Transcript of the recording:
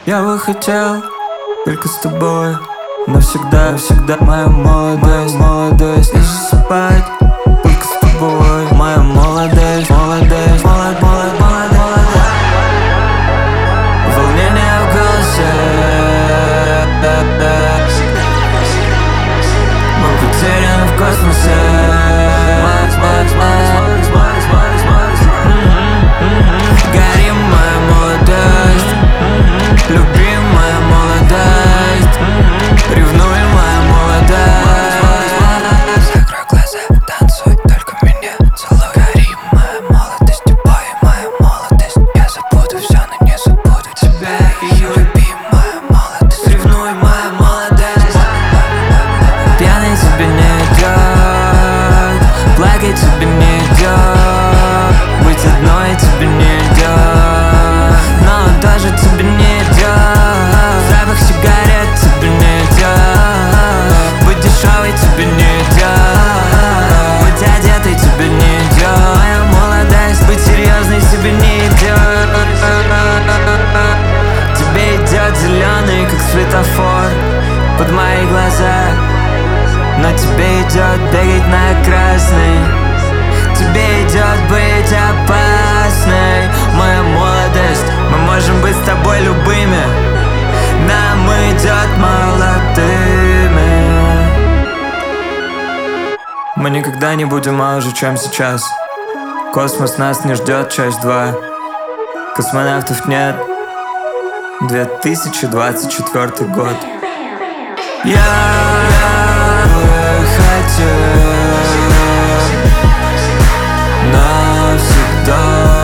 Я бы хотел только с тобой навсегда, всегда. Моя молодость, не засыпать только с тобой. Моя молодость, молодость, молодость. Волнение в голосе, мы потеряны в космосе. Горим, моя молодость, любим, моя молодость, ревнуем, моя молодость. Закрой глаза, танцуй, только меня целуй. Горим, моя молодость, бой, моя молодость. Я забуду все, но не забуду тебя. Ее любим, моя молодость, ревнуй, моя молодость. Пьяный тебе не идет, плакать тебе не идет, быть одной тебе не идет, но он тоже тебе не идет. Запах сигарет тебе не идет, быть дешевой тебе не идет, быть одетой тебе не идет. Моя молодость, быть серьезной тебе не идет. Тебе идет зеленый, как светофор, под мои глаза, но тебе идет бегать на красный. Тебе идет быть опасной, моя молодость. Мы можем быть с тобой любыми, нам идет молодыми. Мы никогда не будем моложе, чем сейчас. Космос нас не ждет, часть 2. Космонавтов нет. 2024 год. Я бы хотел навсегда